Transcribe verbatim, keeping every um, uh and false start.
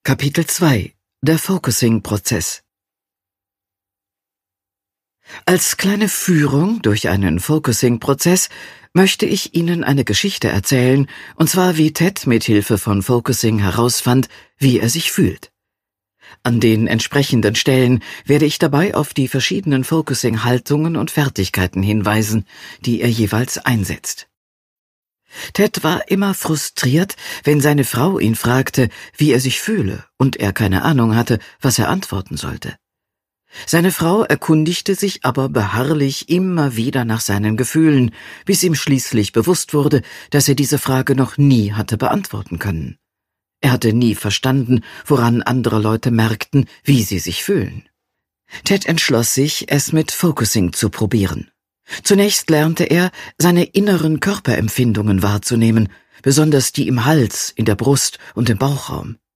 Kapitel zwei: Der Focusing-Prozess. Als kleine Führung durch einen Focusing-Prozess möchte ich Ihnen eine Geschichte erzählen, und zwar wie Ted mit Hilfe von Focusing herausfand, wie er sich fühlt. An den entsprechenden Stellen werde ich dabei auf die verschiedenen Focusing-Haltungen und Fertigkeiten hinweisen, die er jeweils einsetzt. Ted war immer frustriert, wenn seine Frau ihn fragte, wie er sich fühle, und er keine Ahnung hatte, was er antworten sollte. Seine Frau erkundigte sich aber beharrlich immer wieder nach seinen Gefühlen, bis ihm schließlich bewusst wurde, dass er diese Frage noch nie hatte beantworten können. Er hatte nie verstanden, woran andere Leute merkten, wie sie sich fühlen. Ted entschloss sich, es mit Focusing zu probieren. Zunächst lernte er, seine inneren Körperempfindungen wahrzunehmen, besonders die im Hals, in der Brust und im Bauchraum.